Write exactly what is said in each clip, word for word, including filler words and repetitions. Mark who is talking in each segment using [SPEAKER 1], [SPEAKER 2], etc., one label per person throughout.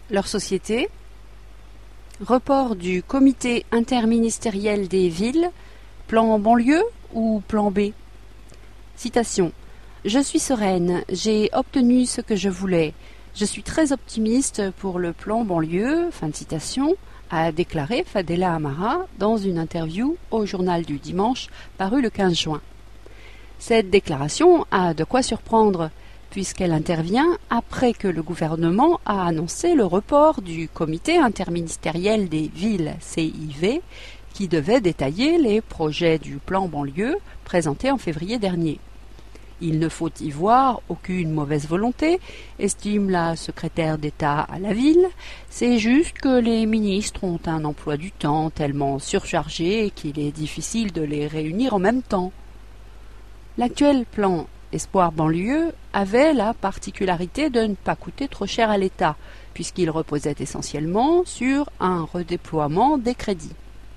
[SPEAKER 1] leur société. Report du comité interministériel des villes, plan banlieue ou plan B? Citation. Je suis sereine, j'ai obtenu ce que je voulais. Je suis très optimiste pour le plan banlieue, fin de citation, a déclaré Fadela Amara dans une interview au journal du dimanche paru le quinze juin. Cette déclaration a de quoi surprendre, puisqu'elle intervient après que le gouvernement a annoncé le report du comité interministériel des villes C I V qui devait détailler les projets du plan banlieue présenté en février dernier. Il ne faut y voir aucune mauvaise volonté, estime la secrétaire d'État à la ville, c'est juste que les ministres ont un emploi du temps tellement surchargé qu'il est difficile de les réunir en même temps. L'actuel plan Espoir banlieue avait la particularité de ne pas coûter trop cher à l'État, puisqu'il reposait essentiellement sur un redéploiement des crédits.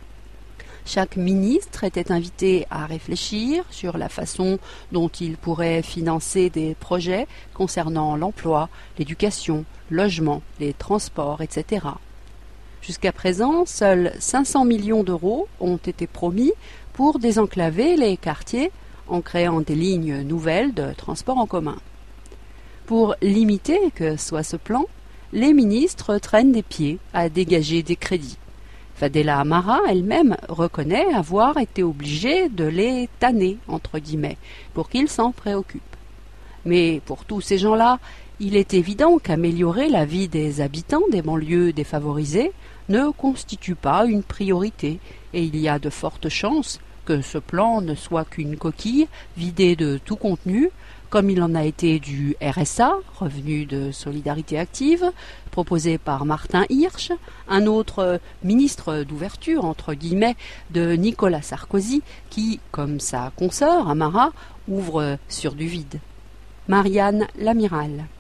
[SPEAKER 1] Chaque ministre était invité à réfléchir sur la façon dont il pourrait financer des projets concernant l'emploi, l'éducation, le logement, les transports, et cetera. Jusqu'à présent, seuls cinq cents millions d'euros ont été promis pour désenclaver les quartiers en créant des lignes nouvelles de transport en commun. Pour limiter que soit ce plan, les ministres traînent des pieds à dégager des crédits. Fadela Amara elle-même reconnaît avoir été obligée de les « tanner » entre guillemets, pour qu'ils s'en préoccupent. Mais pour tous ces gens-là, il est évident qu'améliorer la vie des habitants des banlieues défavorisées ne constitue pas une priorité, et il y a de fortes chances que ce plan ne soit qu'une coquille vidée de tout contenu, comme il en a été du R S A, Revenu de Solidarité Active, proposé par Martin Hirsch, un autre ministre d'ouverture, entre guillemets, de Nicolas Sarkozy, qui, comme sa consoeur Amara, ouvre sur du vide. Marianne Lamiral.